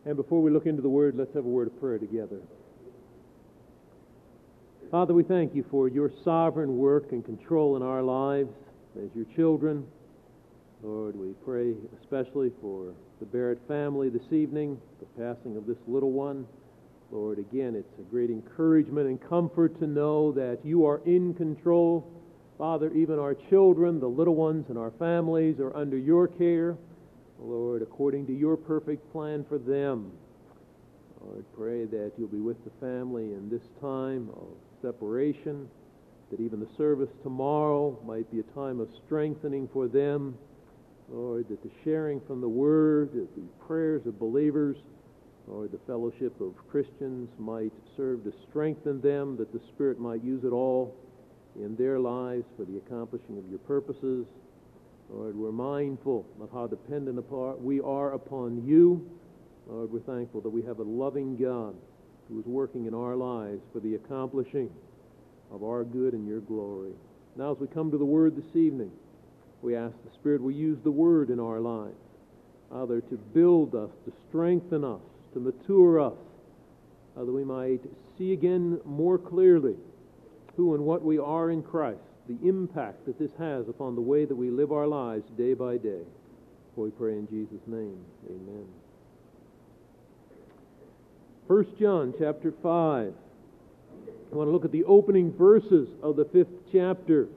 And before we look into the Word, let's have a word of prayer together. Father, we thank you for your sovereign work and control in our lives as your children. Lord, we pray especially for the Barrett family this evening, the passing of this little one. Lord, again, it's a great encouragement and comfort to know that you are in control. Father, even our children, the little ones in our families are under your care. Lord, according to your perfect plan for them. Lord, pray that you'll be with the family in this time of separation, that even the service tomorrow might be a time of strengthening for them. Lord, that the sharing from the Word, the prayers of believers, Lord, the fellowship of Christians might serve to strengthen them, that the Spirit might use it all in their lives for the accomplishing of your purposes. Lord, we're mindful of how dependent we are upon you. Lord, we're thankful that we have a loving God who is working in our lives for the accomplishing of our good and your glory. Now, as we come to the Word this evening, we ask the Spirit will use the Word in our lives, Father, to build us, to strengthen us, to mature us, that we might see again more clearly who and what we are in Christ, the impact that this has upon the way that we live our lives day by day. For we pray in Jesus' name, amen. 1 John chapter 5. I want to look at the opening verses of the 5th chapter.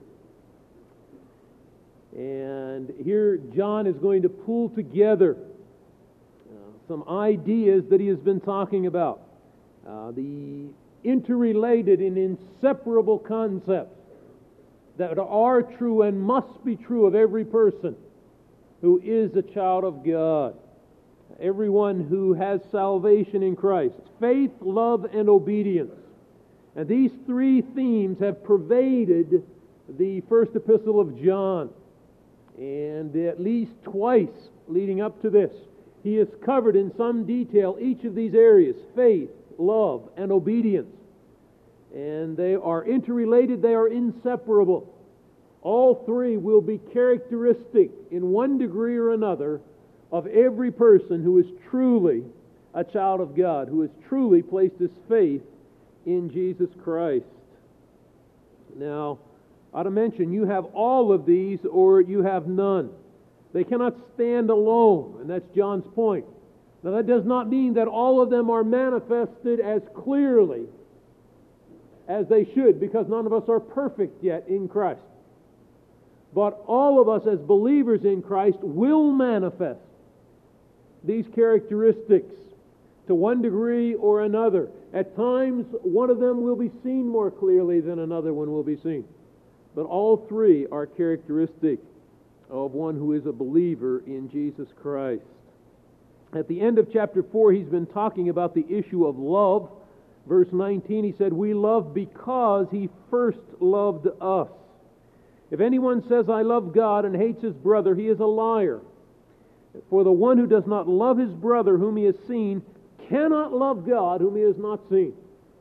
And here John is going to pull together some ideas that he has been talking about. The interrelated and inseparable concepts that are true and must be true of every person who is a child of God. Everyone who has salvation in Christ. Faith, love, and obedience. And these three themes have pervaded the first epistle of John. And at least twice leading up to this, he has covered in some detail each of these areas: faith, love, and obedience. And they are interrelated, they are inseparable. All three will be characteristic in one degree or another of every person who is truly a child of God, who has truly placed his faith in Jesus Christ. Now, I ought to mention, you have all of these or you have none. They cannot stand alone, and that's John's point. Now, that does not mean that all of them are manifested as clearly as they should, because none of us are perfect yet in Christ. But all of us as believers in Christ will manifest these characteristics to one degree or another. At times, one of them will be seen more clearly than another one will be seen. But all three are characteristic of one who is a believer in Jesus Christ. At the end of chapter 4, he's been talking about the issue of love. Verse 19, he said, "We love because he first loved us. If anyone says, 'I love God,' and hates his brother, he is a liar. For the one who does not love his brother whom he has seen cannot love God whom he has not seen."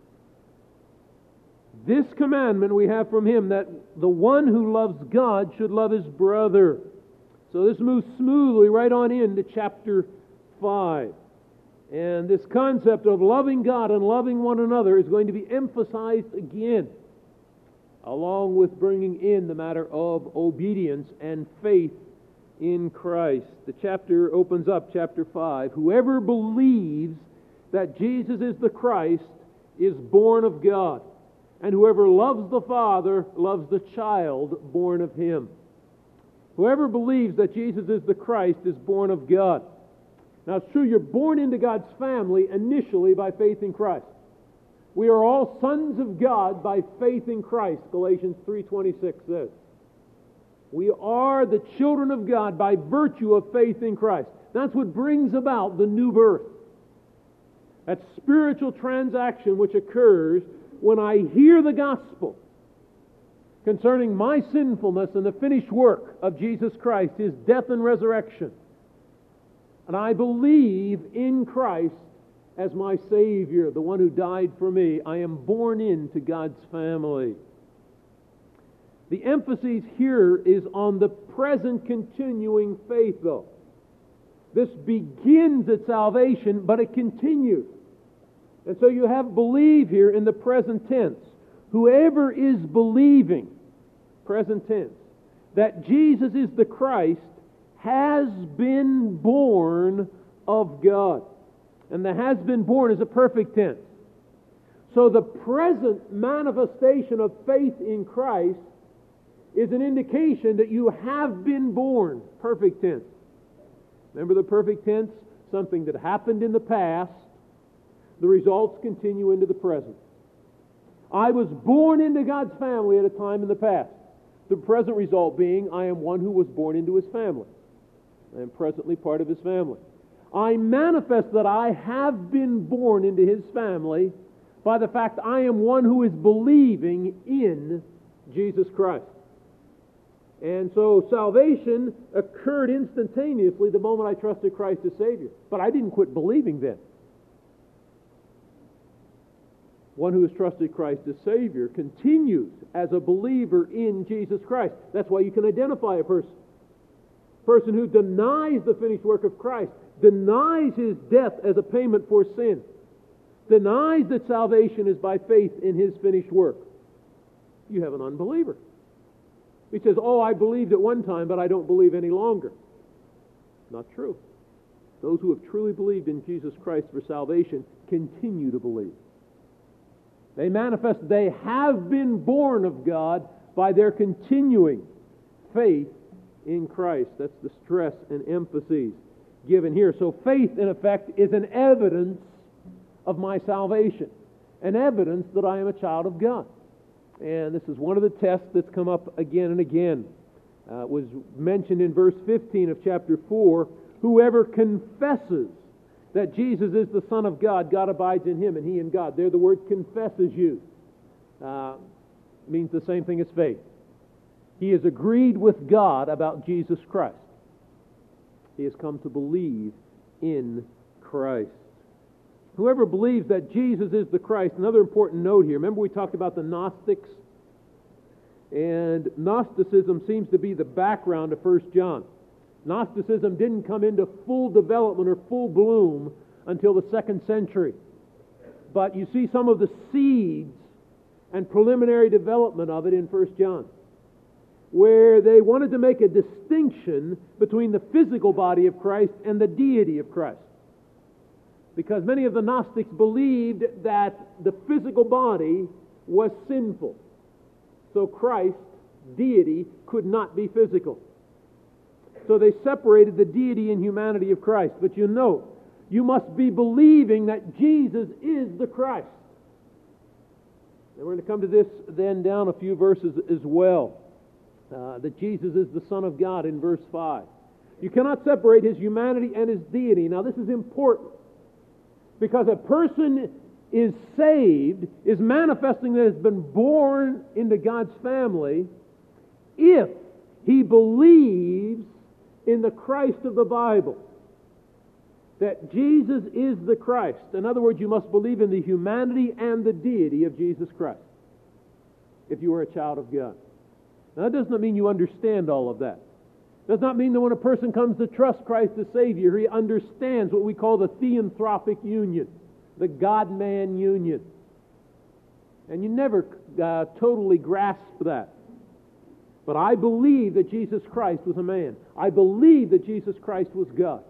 This commandment we have from him, that the one who loves God should love his brother. So this moves smoothly right on into chapter 5. And this concept of loving God and loving one another is going to be emphasized again, along with bringing in the matter of obedience and faith in Christ. The chapter opens up, chapter 5. Whoever believes that Jesus is the Christ is born of God. And whoever loves the Father loves the child born of him. Whoever believes that Jesus is the Christ is born of God. Now it's true, you're born into God's family initially by faith in Christ. We are all sons of God by faith in Christ, Galatians 3:26 says. We are the children of God by virtue of faith in Christ. That's what brings about the new birth. That spiritual transaction which occurs when I hear the gospel concerning my sinfulness and the finished work of Jesus Christ, his death and resurrection. And I believe in Christ as my Savior, the one who died for me. I am born into God's family. The emphasis here is on the present continuing faith, though. This begins at salvation, but it continues. And so you have believe here in the present tense. Whoever is believing, present tense, that Jesus is the Christ has been born of God. And the has been born is a perfect tense. So the present manifestation of faith in Christ is an indication that you have been born, perfect tense. Remember the perfect tense? Something that happened in the past. The results continue into the present. I was born into God's family at a time in the past. The present result being, I am one who was born into His family. I am presently part of His family. I manifest that I have been born into His family by the fact I am one who is believing in Jesus Christ. And so salvation occurred instantaneously the moment I trusted Christ as Savior. But I didn't quit believing then. One who has trusted Christ as Savior continues as a believer in Jesus Christ. That's why you can identify a person. A person who denies the finished work of Christ, denies His death as a payment for sin, denies that salvation is by faith in His finished work. You have an unbeliever. He says, oh, I believed at one time, but I don't believe any longer. Not true. Those who have truly believed in Jesus Christ for salvation continue to believe. They manifest they have been born of God by their continuing faith in Christ. That's the stress and emphasis given here. So faith, in effect, is an evidence of my salvation, an evidence that I am a child of God. And this is one of the tests that's come up again and again. It was mentioned in verse 15 of chapter 4, whoever confesses that Jesus is the Son of God, God abides in Him and He in God. There the word confess is used. Means the same thing as faith. He has agreed with God about Jesus Christ. He has come to believe in Christ. Whoever believes that Jesus is the Christ, another important note here. Remember we talked about the Gnostics? And Gnosticism seems to be the background of 1 John. Gnosticism didn't come into full development or full bloom until the 2nd century. But you see some of the seeds and preliminary development of it in 1 John, where they wanted to make a distinction between the physical body of Christ and the deity of Christ. Because many of the Gnostics believed that the physical body was sinful. So Christ, deity, could not be physical. So they separated the deity and humanity of Christ. But you note, you must be believing that Jesus is the Christ. And we're going to come to this then down a few verses as well. That Jesus is the Son of God in verse 5. You cannot separate His humanity and His deity. Now this is important, because a person is saved, is manifesting that has been born into God's family, if he believes in the Christ of the Bible. That Jesus is the Christ. In other words, you must believe in the humanity and the deity of Jesus Christ if you are a child of God. Now that does not mean you understand all of that. It does not mean that when a person comes to trust Christ as Savior, he understands what we call the theanthropic union, the God-man union. And you never totally grasp that. But I believe that Jesus Christ was a man. I believe that Jesus Christ was God.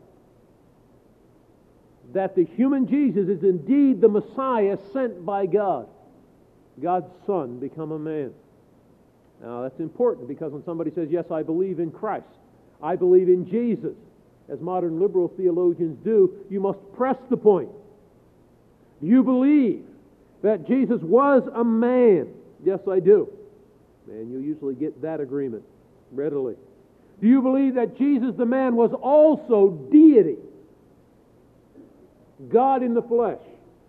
That the human Jesus is indeed the Messiah sent by God. God's Son become a man. Now that's important, because when somebody says, yes, I believe in Christ, I believe in Jesus, as modern liberal theologians do, you must press the point. You believe that Jesus was a man? Yes, I do. And you'll usually get that agreement readily. Do you believe that Jesus the man was also deity? God in the flesh?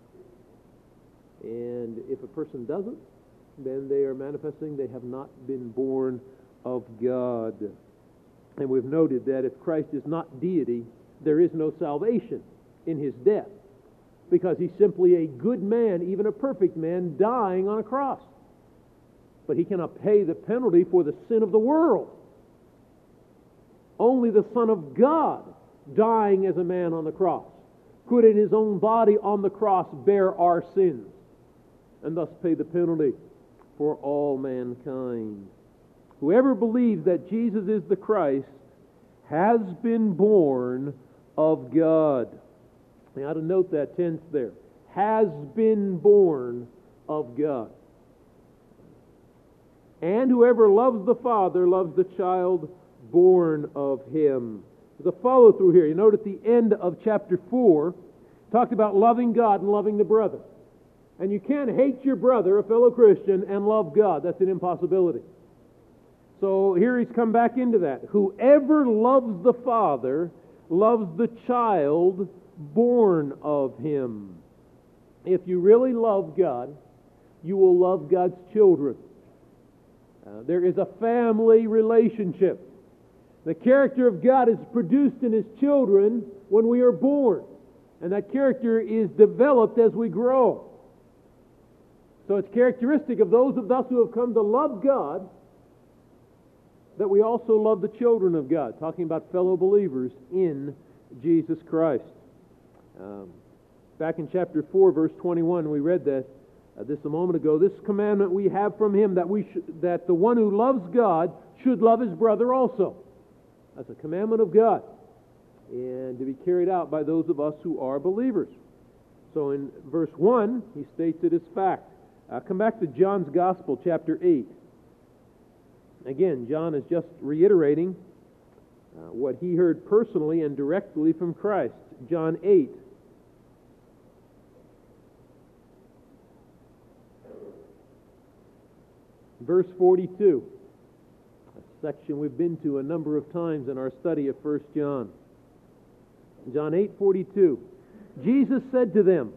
And if a person doesn't, then they are manifesting they have not been born of God. And we've noted that if Christ is not deity, there is no salvation in His death, because He's simply a good man, even a perfect man, dying on a cross. But He cannot pay the penalty for the sin of the world. Only the Son of God dying as a man on the cross, could in His own body on the cross bear our sins, and thus pay the penalty for all mankind. Whoever believes that Jesus is the Christ has been born of God. You ought to note that tense there. Has been born of God. And whoever loves the Father loves the child born of Him. There's a follow-through here. You note at the end of chapter 4, talked about loving God and loving the brother. And you can't hate your brother, a fellow Christian, and love God. That's an impossibility. So here he's come back into that. Whoever loves the Father loves the child born of Him. If you really love God, you will love God's children. There is a family relationship. The character of God is produced in His children when we are born. And that character is developed as we grow. So it's characteristic of those of us who have come to love God that we also love the children of God, talking about fellow believers in Jesus Christ. Back in chapter 4, verse 21, we read this a moment ago. This commandment we have from Him, that the one who loves God should love his brother also. That's a commandment of God, and to be carried out by those of us who are believers. So in verse 1, he states it as fact. Come back to John's Gospel, chapter 8. Again, John is just reiterating what he heard personally and directly from Christ. John 8. Verse 42. A section we've been to a number of times in our study of 1 John. John 8:42. Jesus said to them,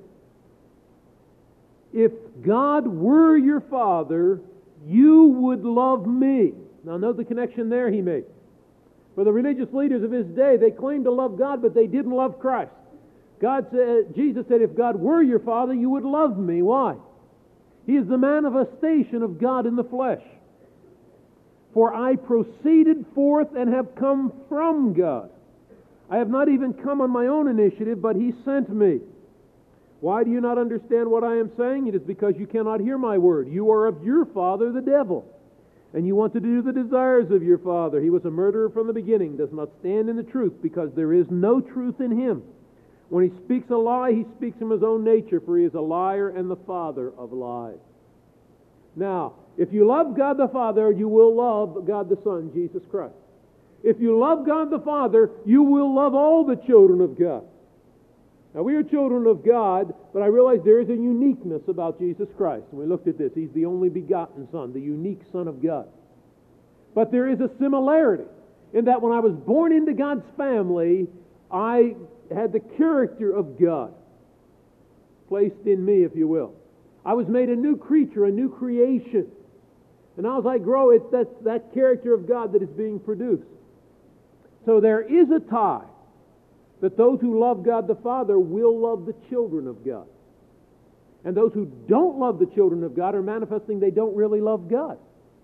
"If God were your Father, you would love me." Now note the connection there he made. For the religious leaders of his day, they claimed to love God, but they didn't love Christ. Jesus said, if God were your Father, you would love me. Why? He is the manifestation of God in the flesh. For I proceeded forth and have come from God. I have not even come on my own initiative, but He sent me. Why do you not understand what I am saying? It is because you cannot hear my word. You are of your father, the devil, and you want to do the desires of your father. He was a murderer from the beginning, does not stand in the truth, because there is no truth in him. When he speaks a lie, he speaks from his own nature, for he is a liar and the father of lies. Now, if you love God the Father, you will love God the Son, Jesus Christ. If you love God the Father, you will love all the children of God. Now, we are children of God, but I realize there is a uniqueness about Jesus Christ. And we looked at this. He's the only begotten Son, the unique Son of God. But there is a similarity in that when I was born into God's family, I had the character of God placed in me, if you will. I was made a new creature, a new creation. And now as I grow, it's that character of God that is being produced. So there is a tie that those who love God the Father will love the children of God. And those who don't love the children of God are manifesting they don't really love God.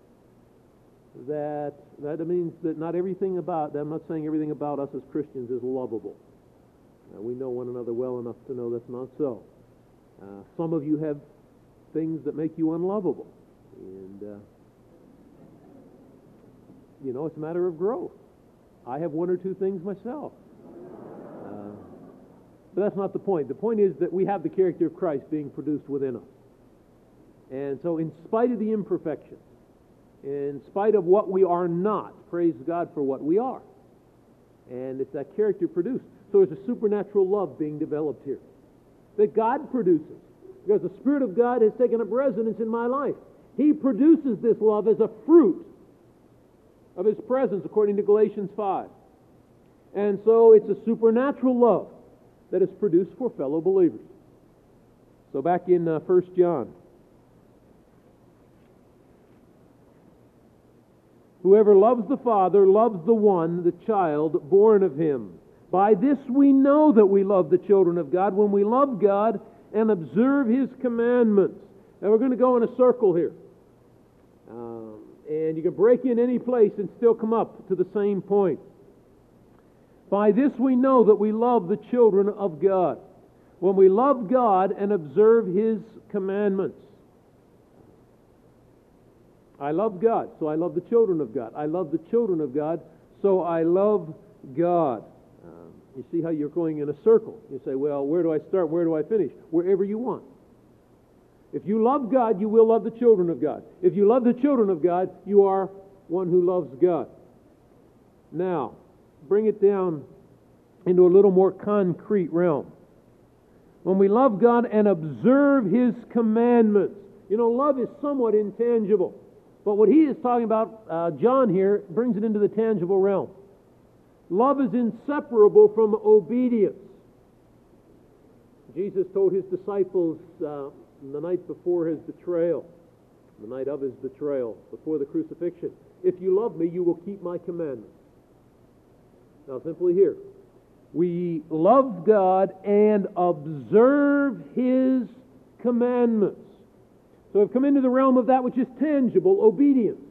That means that not everything about, I'm not saying everything about us as Christians is lovable. We know one another well enough to know that's not so. Some of you have things that make you unlovable. And, it's a matter of growth. I have one or two things myself. But that's not the point. The point is that we have the character of Christ being produced within us. And so in spite of the imperfections, in spite of what we are not, praise God for what we are. And it's that character produced. So there's a supernatural love being developed here that God produces. Because the Spirit of God has taken up residence in my life. He produces this love as a fruit of His presence, according to Galatians 5. And so it's a supernatural love that is produced for fellow believers. So back in 1 John. Whoever loves the Father loves the one, the child, born of Him. By this we know that we love the children of God, when we love God and observe His commandments. Now we're going to go in a circle here. And you can break in any place and still come up to the same point. By this we know that we love the children of God, when we love God and observe His commandments. I love God, so I love the children of God. I love the children of God, so I love God. You see how you're going in a circle. You say, well, where do I start? Where do I finish? Wherever you want. If you love God, you will love the children of God. If you love the children of God, you are one who loves God. Now, bring it down into a little more concrete realm. When we love God and observe His commandments. You know, love is somewhat intangible. But what he is talking about, John here, brings it into the tangible realm. Love is inseparable from obedience. Jesus told His disciples the night before His betrayal, the night of His betrayal, before the crucifixion, if you love me, you will keep my commandments. Now simply here, we love God and observe His commandments. So we've come into the realm of that which is tangible, obedience.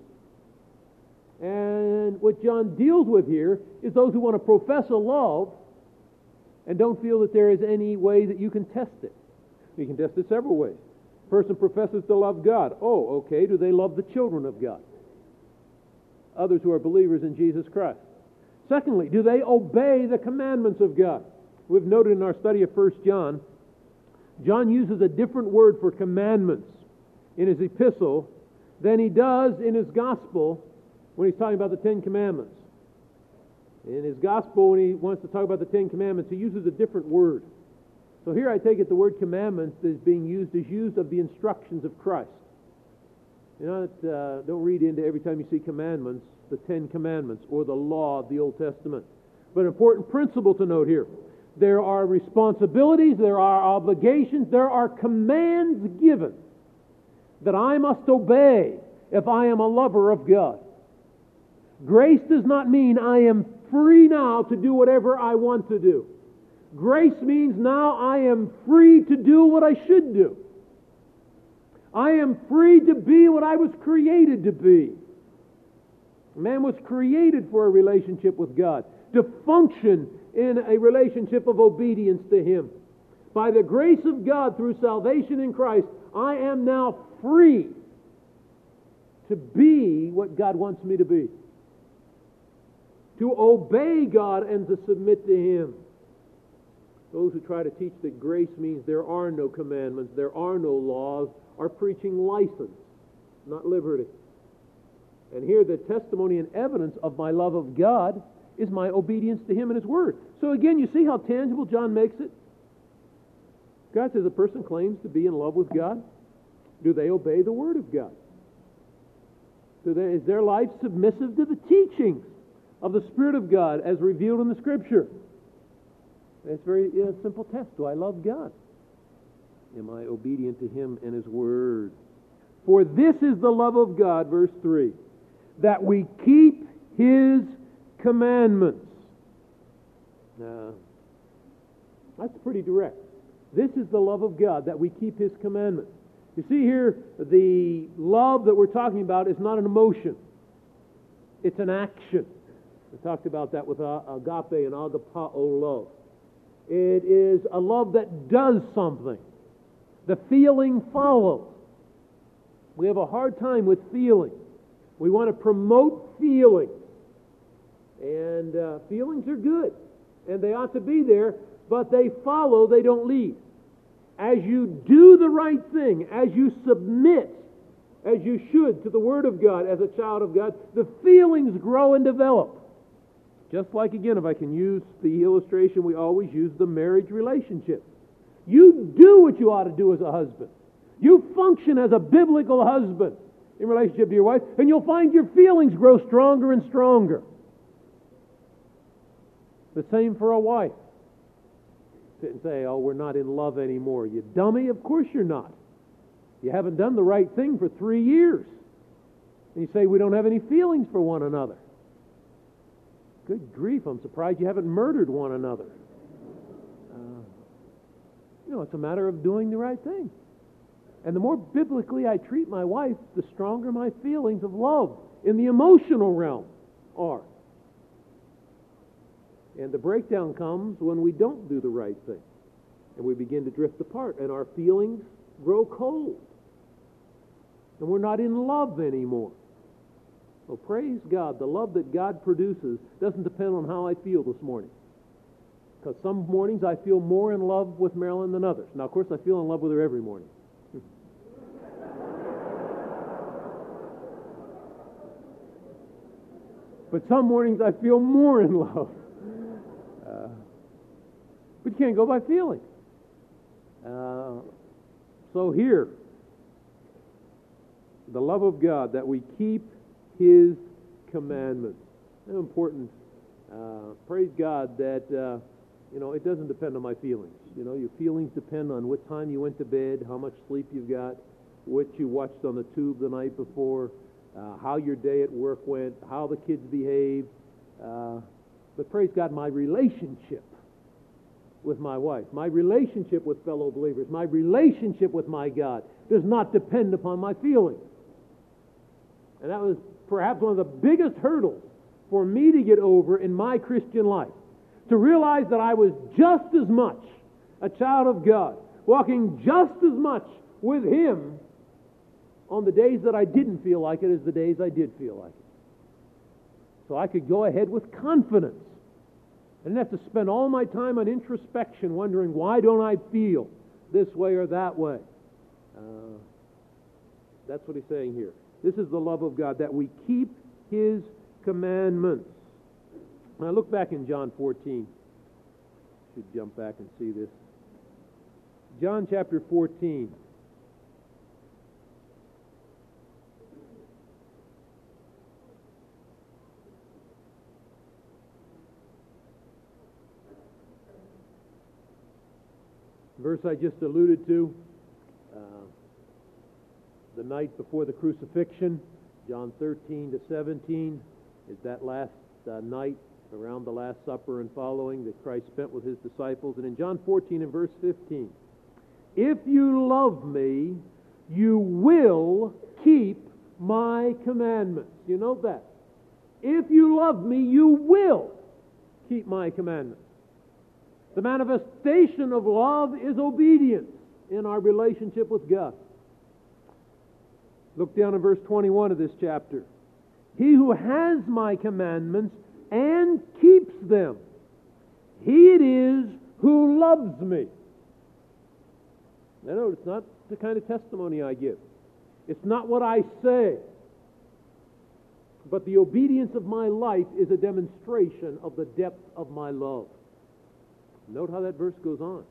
And what John deals with here is those who want to profess a love and don't feel that there is any way that you can test it. You can test it several ways. A person professes to love God. Oh, okay, do they love the children of God? Others who are believers in Jesus Christ. Secondly, do they obey the commandments of God? We've noted in our study of 1 John, John uses a different word for commandments in his epistle than he does in his gospel when he's talking about the Ten Commandments. In his gospel, when he wants to talk about the Ten Commandments, he uses a different word. So here I take it the word commandments is used of the instructions of Christ. You know, don't read into every time you see commandments, the Ten Commandments or the law of the Old Testament. But an important principle to note here. There are responsibilities, there are obligations, there are commands given that I must obey if I am a lover of God. Grace does not mean I am free now to do whatever I want to do. Grace means now I am free to do what I should do. I am free to be what I was created to be. Man was created for a relationship with God, to function in a relationship of obedience to Him. By the grace of God through salvation in Christ, I am now free to be what God wants me to be. To obey God and to submit to Him. Those who try to teach that grace means there are no commandments, there are no laws, are preaching license, not liberty. And here the testimony and evidence of my love of God is my obedience to Him and His Word. So again, you see how tangible John makes it? God says a person claims to be in love with God. Do they obey the Word of God? Is their life submissive to the teachings of the Spirit of God as revealed in the Scripture? It's a very simple test. Do I love God? Am I obedient to Him and His Word? For this is the love of God, verse 3, that we keep His commandments. Now, that's pretty direct. This is the love of God, that we keep His commandments. You see here, the love that we're talking about is not an emotion. It's an action. We talked about that with agape and agapao love. It is a love that does something. The feeling follows. We have a hard time with feeling. We want to promote feelings. And feelings are good. And they ought to be there, but they follow, they don't lead. As you do the right thing, as you submit, as you should, to the Word of God as a child of God, the feelings grow and develop. Just like, again, if I can use the illustration we always use, the marriage relationship. You do what you ought to do as a husband. You function as a biblical husband in relationship to your wife, and you'll find your feelings grow stronger and stronger. The same for a wife. Sit and say, oh, we're not in love anymore. You dummy, of course you're not. You haven't done the right thing for 3 years. And you say, we don't have any feelings for one another. Good grief, I'm surprised you haven't murdered one another. It's a matter of doing the right thing. And the more biblically I treat my wife, the stronger my feelings of love in the emotional realm are. And the breakdown comes when we don't do the right thing. And we begin to drift apart, and our feelings grow cold. And we're not in love anymore. So praise God, the love that God produces doesn't depend on how I feel this morning. Because some mornings I feel more in love with Marilyn than others. Now, of course, I feel in love with her every morning. But some mornings I feel more in love. But you can't go by feeling. So here, the love of God, that we keep His commandments. How important. Praise God that, it doesn't depend on my feelings. Your feelings depend on what time you went to bed, how much sleep you've got, what you watched on the tube the night before, how your day at work went, how the kids behaved. But praise God, my relationship with my wife, my relationship with fellow believers, my relationship with my God does not depend upon my feelings. And that was perhaps one of the biggest hurdles for me to get over in my Christian life. To realize that I was just as much a child of God, walking just as much with Him on the days that I didn't feel like it as the days I did feel like it. So I could go ahead with confidence. I didn't have to spend all my time on introspection wondering, why don't I feel this way or that way? That's what he's saying here. This is the love of God, that we keep His commandments. Now look back in John 14. Should jump back and see this. John chapter 14. Verse I just alluded to, the night before the crucifixion, John 13 to 17, is that last night around the Last Supper and following that Christ spent with His disciples. And in John 14 and verse 15, if you love me, you will keep my commandments. You note that. If you love me, you will keep my commandments. The manifestation of love is obedience in our relationship with God. Look down in verse 21 of this chapter. He who has my commandments and keeps them, he it is who loves me. Now note, it's not the kind of testimony I give. It's not what I say. But the obedience of my life is a demonstration of the depth of my love. Note how that verse goes on.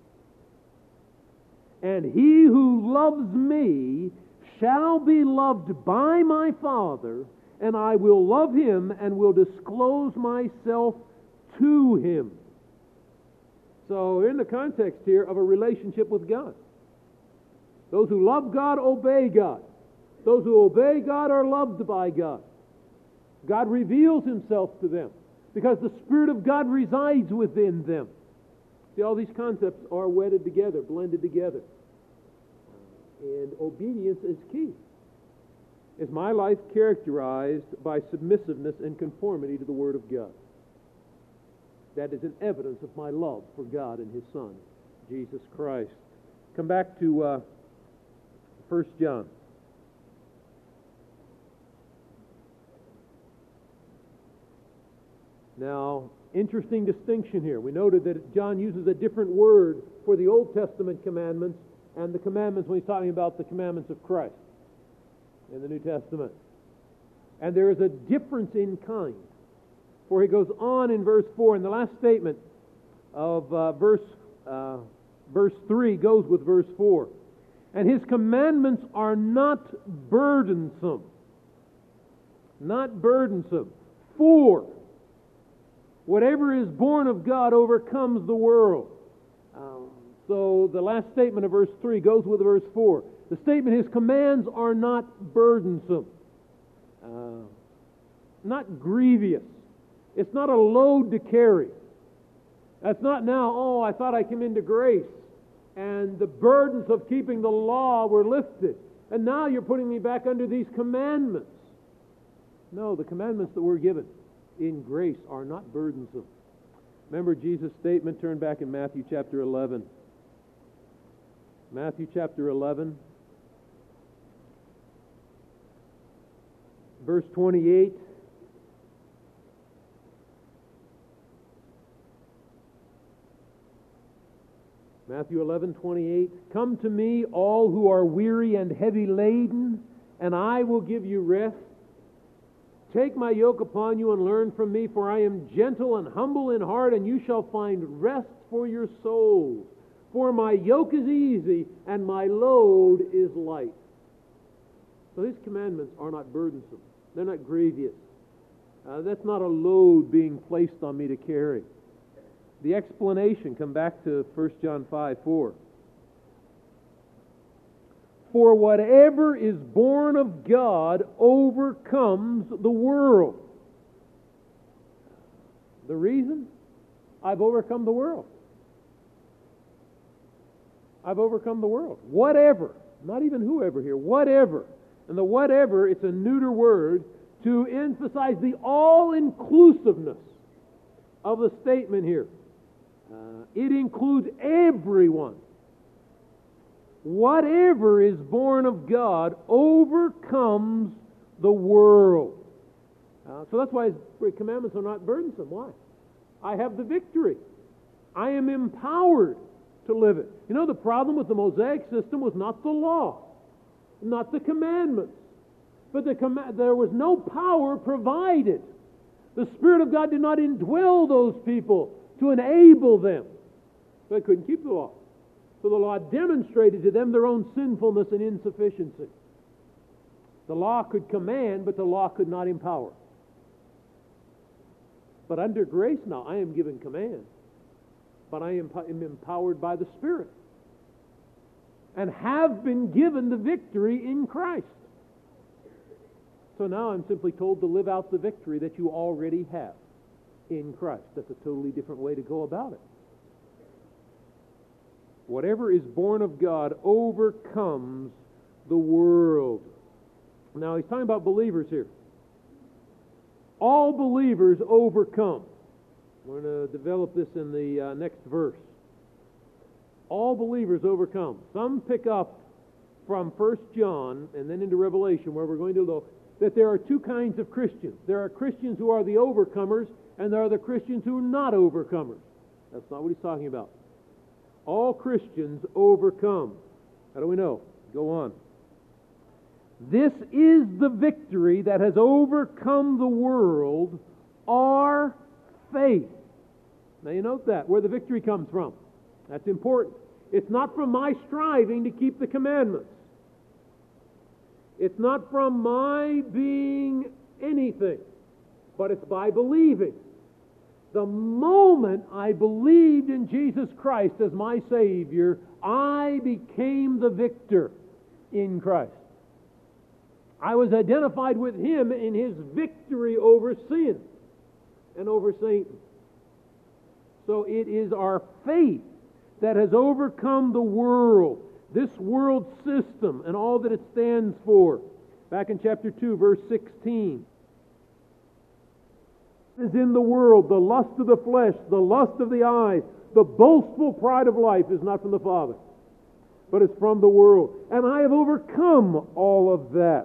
And he who loves me shall be loved by my Father, and I will love him and will disclose myself to him. So in the context here of a relationship with God. Those who love God obey God. Those who obey God are loved by God. God reveals Himself to them because the Spirit of God resides within them. See, all these concepts are wedded together, blended together. And obedience is key. Is my life characterized by submissiveness and conformity to the Word of God? That is an evidence of my love for God and His Son, Jesus Christ. Come back to 1 John. Now, interesting distinction here. We noted that John uses a different word for the Old Testament commandments and the commandments when he's talking about the commandments of Christ in the New Testament. And there is a difference in kind. For he goes on in verse 4, and the last statement of verse 3 goes with verse 4. And His commandments are not burdensome. Not burdensome. For whatever is born of God overcomes the world. So the last statement of verse 3 goes with verse 4. The statement, His commands are not burdensome. Not grievous. It's not a load to carry. That's not now, I thought I came into grace and the burdens of keeping the law were lifted. And now you're putting me back under these commandments. No, the commandments that we're given in grace are not burdensome. Remember Jesus' statement? Turn back in Matthew chapter 11. Matthew chapter 11, verse 28. Matthew 11:28. Come to me, all who are weary and heavy laden, and I will give you rest. Take my yoke upon you and learn from me, for I am gentle and humble in heart, and you shall find rest for your souls. For my yoke is easy and my load is light. So these commandments are not burdensome. They're not grievous. That's not a load being placed on me to carry. The explanation, come back to 1 John 5:4. For whatever is born of God overcomes the world. The reason? I've overcome the world. I've overcome the world. Whatever. Not even whoever here. Whatever. And the whatever, it's a neuter word to emphasize the all-inclusiveness of the statement here. It includes everyone. Whatever is born of God overcomes the world. So that's why His commandments are not burdensome. Why? I have the victory. I am empowered to live it. You know, the problem with the Mosaic system was not the law, not the commandments, but there was no power provided. The Spirit of God did not indwell those people to enable them. They couldn't keep the law. So the law demonstrated to them their own sinfulness and insufficiency. The law could command, but the law could not empower. But under grace now, I am given command. But I am empowered by the Spirit. And have been given the victory in Christ. So now I'm simply told to live out the victory that you already have in Christ. That's a totally different way to go about it. Whatever is born of God overcomes the world. Now he's talking about believers here. All believers overcome. We're going to develop this in the next verse. All believers overcome. Some pick up from 1 John and then into Revelation, where we're going to look, that there are two kinds of Christians. There are Christians who are the overcomers, and there are the Christians who are not overcomers. That's not what he's talking about. All Christians overcome. How do we know? Go on. This is the victory that has overcome the world, our faith. Now you note that, where the victory comes from. That's important. It's not from my striving to keep the commandments. It's not from my being anything, but it's by believing. The moment I believed in Jesus Christ as my Savior, I became the victor in Christ. I was identified with Him in His victory over sin and over Satan. So it is our faith that has overcome the world, this world system and all that it stands for. Back in chapter 2, verse 16. Is in the world, the lust of the flesh, the lust of the eyes, the boastful pride of life is not from the Father, but it's from the world. And I have overcome all of that.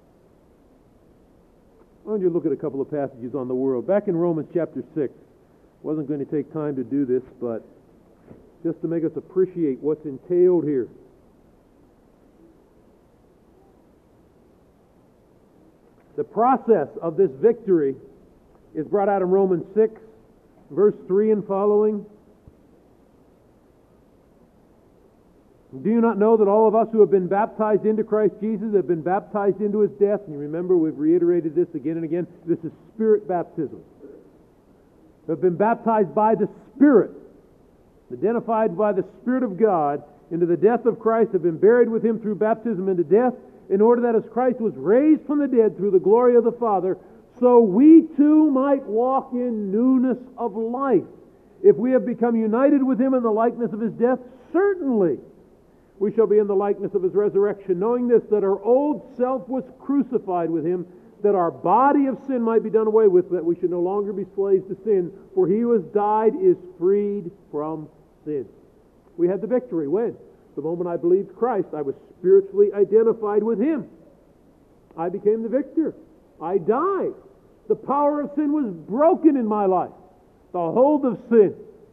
Why don't you look at a couple of passages on the world? Back in Romans chapter 6. Wasn't going to take time to do this, but just to make us appreciate what's entailed here. The process of this victory is brought out in Romans 6, verse 3 and following. Do you not know that all of us who have been baptized into Christ Jesus have been baptized into His death? And you remember, we've reiterated this again and again. This is Spirit baptism. We have been baptized by the Spirit, identified by the Spirit of God, into the death of Christ, have been buried with Him through baptism into death, in order that as Christ was raised from the dead through the glory of the Father, so we too might walk in newness of life. If we have become united with Him in the likeness of His death, certainly we shall be in the likeness of His resurrection, knowing this, that our old self was crucified with Him, that our body of sin might be done away with, that we should no longer be slaves to sin. For he who has died is freed from sin. We had the victory. When? The moment I believed Christ, I was spiritually identified with Him. I became the victor. I died. The power of sin was broken in my life. The hold of sin.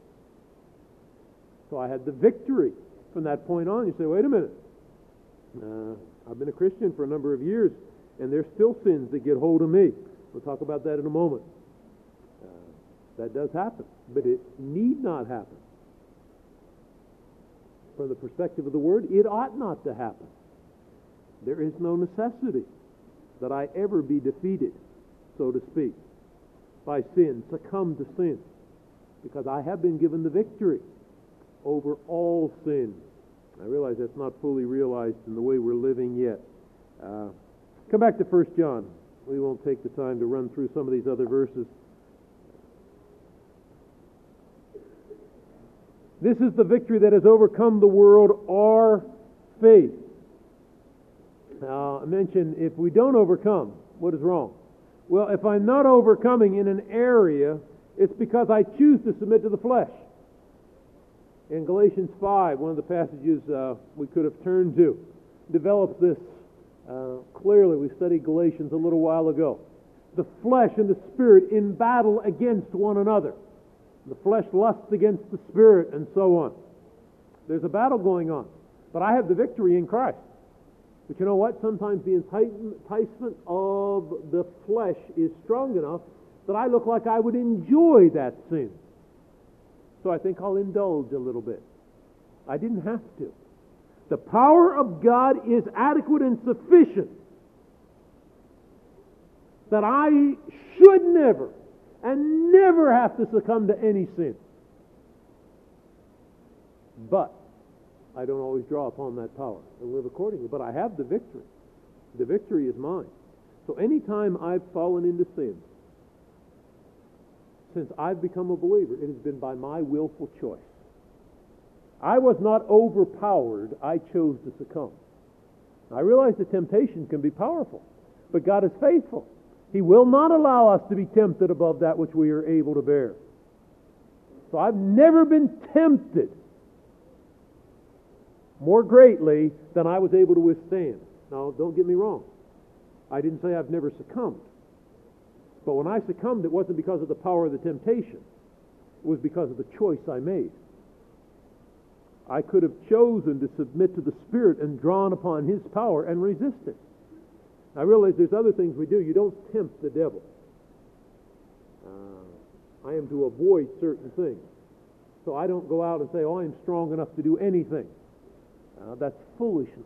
So I had the victory from that point on. You say, wait a minute. I've been a Christian for a number of years, and there's still sins that get hold of me. We'll talk about that in a moment. That does happen, but it need not happen. From the perspective of the Word, it ought not to happen. There is no necessity that I ever be defeated, so to speak, by sin, succumb to sin, because I have been given the victory over all sin. I realize that's not fully realized in the way we're living yet. Come back to 1 John. We won't take the time to run through some of these other verses. This is the victory that has overcome the world, our faith. Now, I mentioned if we don't overcome, what is wrong? Well, if I'm not overcoming in an area, it's because I choose to submit to the flesh. In Galatians 5, one of the passages we could have turned to, develops this clearly. We studied Galatians a little while ago. The flesh and the spirit in battle against one another. The flesh lusts against the spirit, and so on. There's a battle going on. But I have the victory in Christ. But you know what? Sometimes the enticement of the flesh is strong enough that I look like I would enjoy that sin. So I think I'll indulge a little bit. I didn't have to. The power of God is adequate and sufficient that I should never and never have to succumb to any sin. But I don't always draw upon that power and live accordingly. But I have the victory. The victory is mine. So anytime I've fallen into sin, since I've become a believer, it has been by my willful choice. I was not overpowered. I chose to succumb. I realize the temptation can be powerful, but God is faithful. He will not allow us to be tempted above that which we are able to bear. So I've never been tempted more greatly than I was able to withstand. Now, don't get me wrong. I didn't say I've never succumbed. But when I succumbed, it wasn't because of the power of the temptation. It was because of the choice I made. I could have chosen to submit to the Spirit and drawn upon His power and resist it. I realize there's other things we do. You don't tempt the devil. I am to avoid certain things. So I don't go out and say, oh, I'm strong enough to do anything. That's foolishness.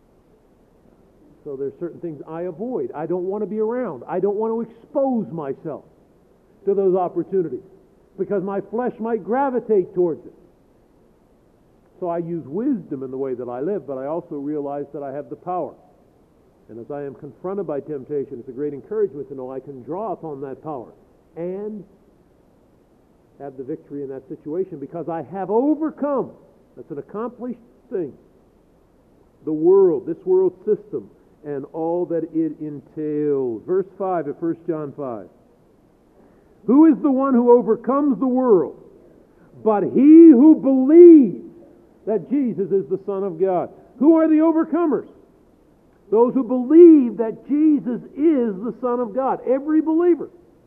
So there's certain things I avoid. I don't want to be around. I don't want to expose myself to those opportunities because my flesh might gravitate towards it. So I use wisdom in the way that I live, but I also realize that I have the power. And as I am confronted by temptation, it's a great encouragement to know I can draw upon that power and have the victory in that situation because I have overcome. That's an accomplished thing. The world, this world system, and all that it entails. Verse 5 of 1 John 5. Who is the one who overcomes the world? But he who believes that Jesus is the Son of God. Who are the overcomers? Those who believe that Jesus is the Son of God. Every believer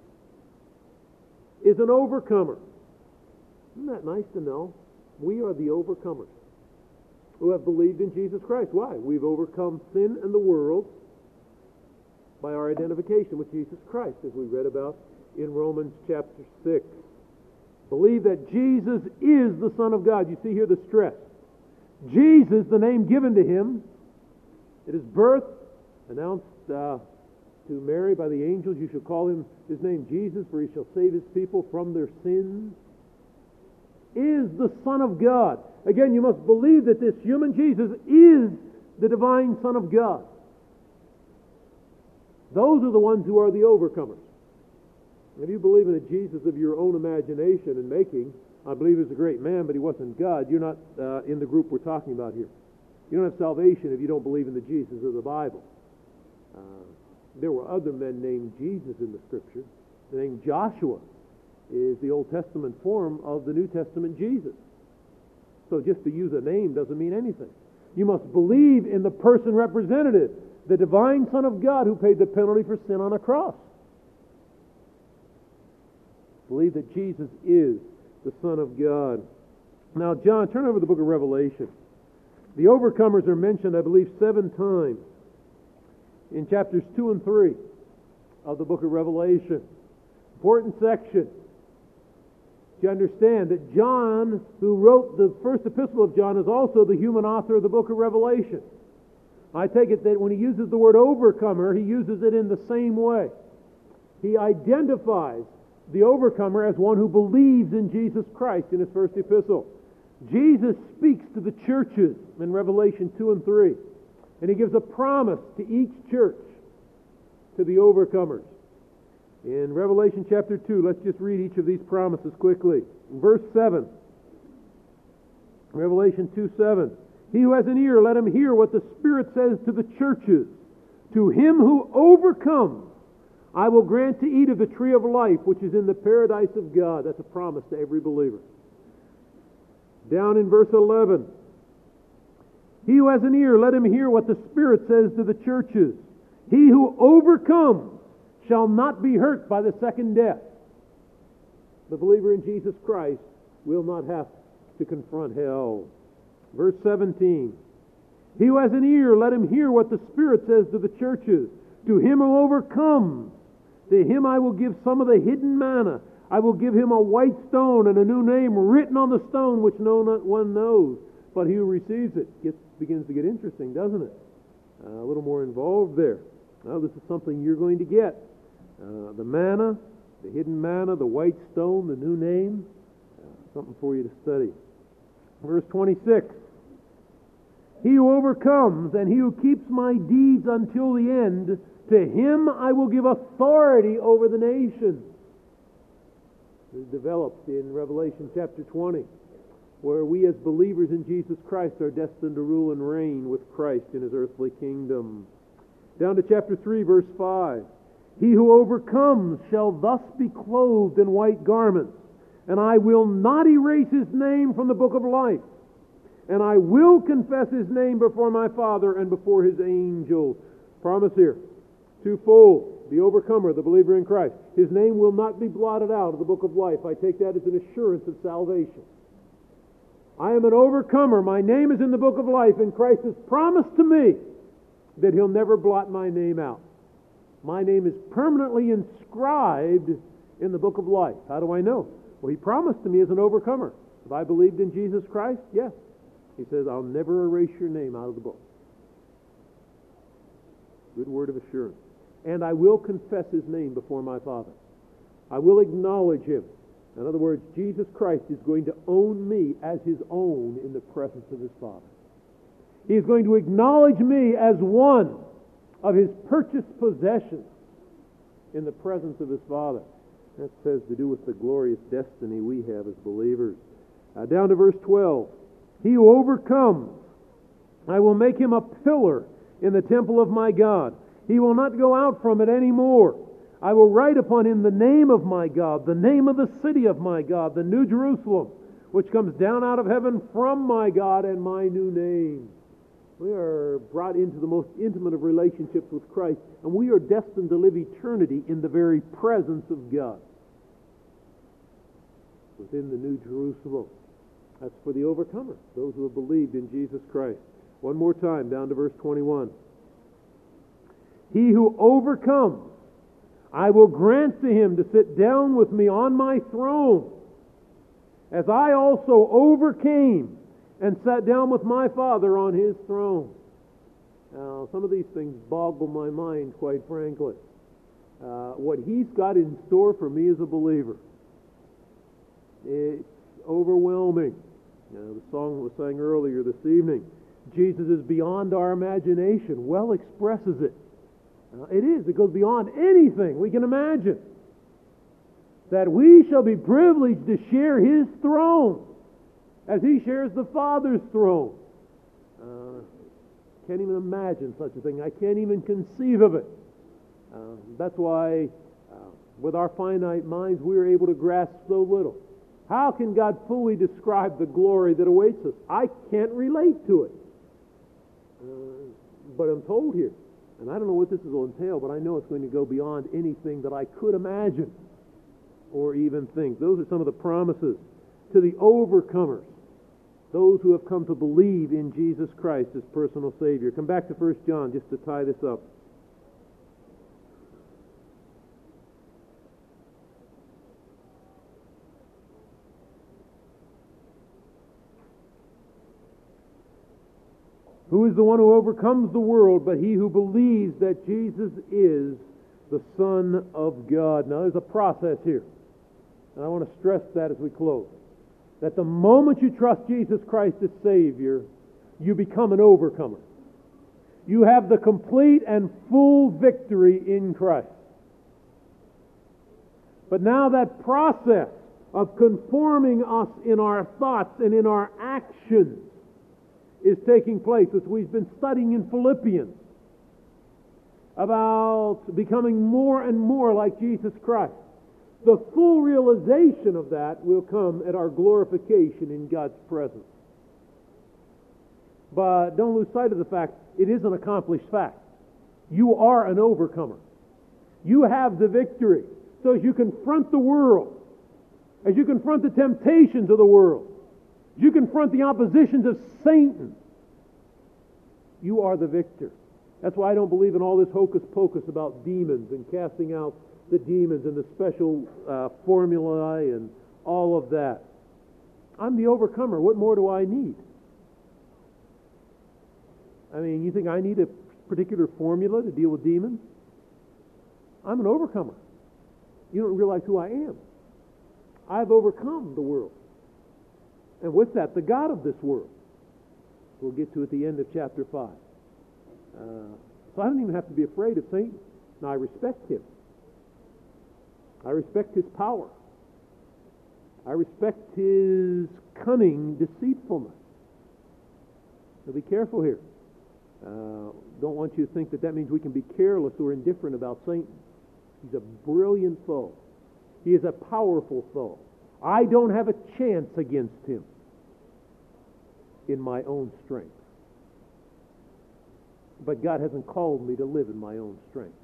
is an overcomer. Isn't that nice to know? We are the overcomers who have believed in Jesus Christ. Why? We've overcome sin and the world by our identification with Jesus Christ, as we read about in Romans chapter 6. Believe that Jesus is the Son of God. You see here the stress. Jesus, the name given to Him, at His birth, announced to Mary by the angels, you shall call His name Jesus, for He shall save His people from their sins, is the Son of God. Again, you must believe that this human Jesus is the divine Son of God. Those are the ones who are the overcomers. If you believe in a Jesus of your own imagination and making, I believe He was a great man, but He wasn't God, you're not in the group we're talking about here. You don't have salvation if you don't believe in the Jesus of the Bible. There were other men named Jesus in the Scripture. The name Joshua is the Old Testament form of the New Testament Jesus. So just to use a name doesn't mean anything. You must believe in the person representative, the divine Son of God who paid the penalty for sin on a cross. Believe that Jesus is the Son of God. Now, John, turn over to the book of Revelation. The overcomers are mentioned, I believe, 7 times in chapters 2 and 3 of the book of Revelation. Important section. You understand that John, who wrote the first epistle of John, is also the human author of the book of Revelation. I take it that when he uses the word overcomer, he uses it in the same way. He identifies the overcomer as one who believes in Jesus Christ in his first epistle. Jesus speaks to the churches in Revelation 2 and 3, and he gives a promise to each church, to the overcomers. In Revelation chapter 2, let's just read each of these promises quickly. In verse 7, Revelation 2:7, he who has an ear, let him hear what the Spirit says to the churches. To him who overcomes, I will grant to eat of the tree of life, which is in the paradise of God. That's a promise to every believer. Down in verse 11, he who has an ear, let him hear what the Spirit says to the churches. He who overcomes shall not be hurt by the second death. The believer in Jesus Christ will not have to confront hell. Verse 17, he who has an ear, let him hear what the Spirit says to the churches. To him who overcomes, to him I will give some of the hidden manna. I will give him a white stone and a new name written on the stone which no one knows. But he who receives it begins to get interesting, doesn't it? A little more involved there. Now, this is something you're going to get. The manna, the hidden manna, the white stone, the new name. Something for you to study. Verse 26. He who overcomes and he who keeps my deeds until the end, to him I will give authority over the nations. This is developed in Revelation chapter 20, where we as believers in Jesus Christ are destined to rule and reign with Christ in his earthly kingdom. Down to chapter 3, verse 5. He who overcomes shall thus be clothed in white garments, and I will not erase his name from the book of life, and I will confess his name before my Father and before his angels. Promise here, twofold. The overcomer, the believer in Christ, his name will not be blotted out of the book of life. I take that as an assurance of salvation. I am an overcomer. My name is in the book of life, and Christ has promised to me that he'll never blot my name out. My name is permanently inscribed in the book of life. How do I know? Well, he promised to me as an overcomer. If I believed in Jesus Christ, yes. He says, I'll never erase your name out of the book. Good word of assurance. And I will confess his name before my Father. I will acknowledge him. In other words, Jesus Christ is going to own me as his own in the presence of his Father. He is going to acknowledge me as one of his purchased possessions in the presence of his Father. That has to do with the glorious destiny we have as believers. Down to verse 12. He who overcomes, I will make him a pillar in the temple of my God. He will not go out from it any more. I will write upon him the name of my God, the name of the city of my God, the New Jerusalem, which comes down out of heaven from my God, and my new name. We are brought into the most intimate of relationships with Christ, and we are destined to live eternity in the very presence of God. Within the New Jerusalem. That's for the overcomer, those who have believed in Jesus Christ. One more time, down to verse 21. He who overcomes, I will grant to him to sit down with me on my throne, as I also overcame and sat down with my Father on his throne. Now, some of these things boggle my mind, quite frankly. What he's got in store for me as a believer, it's overwhelming. The song was sang earlier this evening, Jesus is beyond our imagination, well expresses it. It is. It goes beyond anything we can imagine. That we shall be privileged to share his throne as he shares the Father's throne. Can't even imagine such a thing. I can't even conceive of it. That's why with our finite minds we are able to grasp so little. How can God fully describe the glory that awaits us? I can't relate to it. But I'm told here, and I don't know what this will entail, but I know it's going to go beyond anything that I could imagine or even think. Those are some of the promises to the overcomers, those who have come to believe in Jesus Christ as personal Savior. Come back to 1 John just to tie this up. Who is the one who overcomes the world but he who believes that Jesus is the Son of God? Now there's a process here, and I want to stress that as we close. That the moment you trust Jesus Christ as Savior, you become an overcomer. You have the complete and full victory in Christ. But now that process of conforming us in our thoughts and in our actions is taking place, as we've been studying in Philippians, about becoming more and more like Jesus Christ. The full realization of that will come at our glorification in God's presence. But don't lose sight of the fact, it is an accomplished fact. You are an overcomer. You have the victory. So as you confront the world, as you confront the temptations of the world, as you confront the oppositions of Satan, you are the victor. That's why I don't believe in all this hocus pocus about demons and casting out the demons and the special formulae and all of that. I'm the overcomer. What more do I need? I mean, you think I need a particular formula to deal with demons? I'm an overcomer. You don't realize who I am. I've overcome the world. And what's that? The God of this world. We'll get to at the end of chapter 5. So I don't even have to be afraid of Satan. Now, I respect him. I respect his power. I respect his cunning deceitfulness. So be careful here. Don't want you to think that that means we can be careless or indifferent about Satan. He's a brilliant foe. He is a powerful foe. I don't have a chance against him in my own strength. But God hasn't called me to live in my own strength.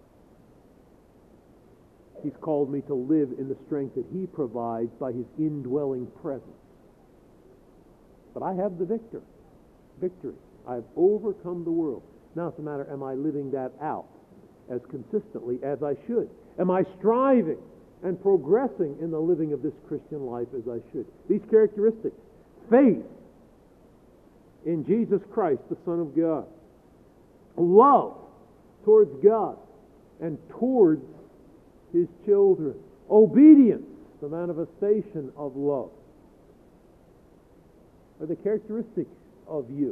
He's called me to live in the strength that he provides by his indwelling presence. But I have the victory. I've overcome the world. Now it's a matter, am I living that out as consistently as I should? Am I striving and progressing in the living of this Christian life as I should? These characteristics: faith in Jesus Christ, the Son of God; love towards God and towards his children; obedience, the manifestation of love, are the characteristics of you.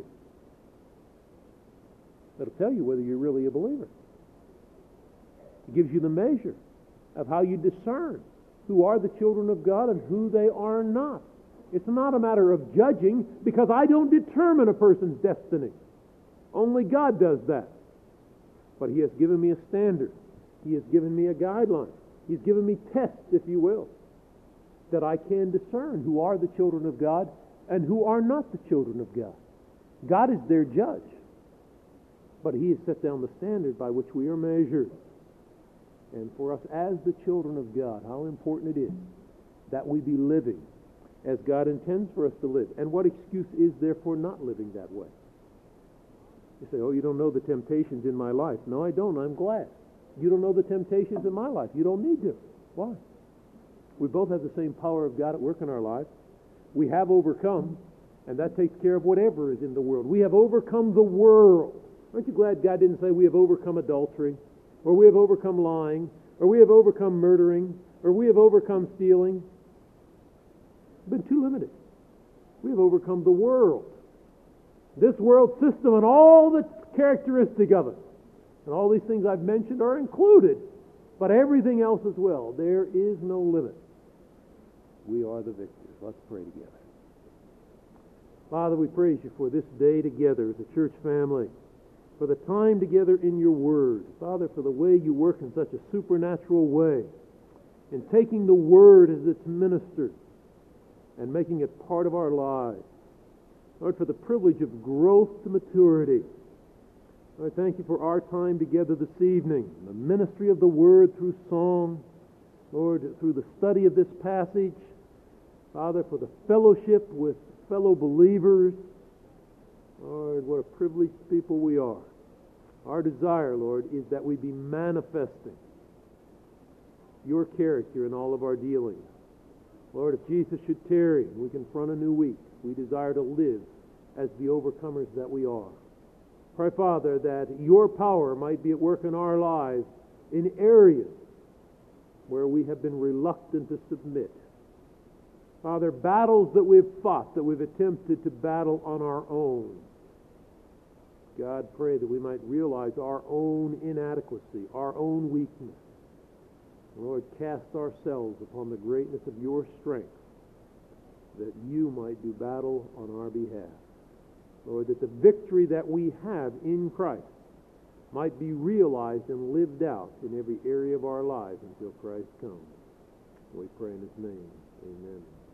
That'll tell you whether you're really a believer. It gives you the measure of how you discern who are the children of God and who they are not. It's not a matter of judging, because I don't determine a person's destiny. Only God does that. But he has given me a standard. He has given me a guideline. He's given me tests, if you will, that I can discern who are the children of God and who are not the children of God. God is their judge. But he has set down the standard by which we are measured. And for us as the children of God, how important it is that we be living as God intends for us to live. And what excuse is there for not living that way? You say, oh, you don't know the temptations in my life. No, I don't. I'm glad. You don't know the temptations in my life. You don't need to. Why? We both have the same power of God at work in our lives. We have overcome, and that takes care of whatever is in the world. We have overcome the world. Aren't you glad God didn't say we have overcome adultery, or we have overcome lying, or we have overcome murdering, or we have overcome stealing? Been too limited. We have overcome the world. This world system and all the characteristic of it. And all these things I've mentioned are included, but everything else as well. There is no limit. We are the victors. Let's pray together. Father, we praise you for this day together as a church family. for the time together in your word. Father, for the way you work in such a supernatural way, in taking the word as it's ministered and making it part of our lives. Lord, for the privilege of growth to maturity. Lord, thank you for our time together this evening, the ministry of the word through song, Lord, through the study of this passage. Father, for the fellowship with fellow believers. Lord, what a privileged people we are. Our desire, Lord, is that we be manifesting your character in all of our dealings. Lord, if Jesus should tarry and we confront a new week, we desire to live as the overcomers that we are. Pray, Father, that your power might be at work in our lives in areas where we have been reluctant to submit. Father, battles that we've fought, that we've attempted to battle on our own. God, pray that we might realize our own inadequacy, our own weakness. Lord, cast ourselves upon the greatness of your strength, that you might do battle on our behalf. Lord, that the victory that we have in Christ might be realized and lived out in every area of our lives until Christ comes. We pray in his name. Amen.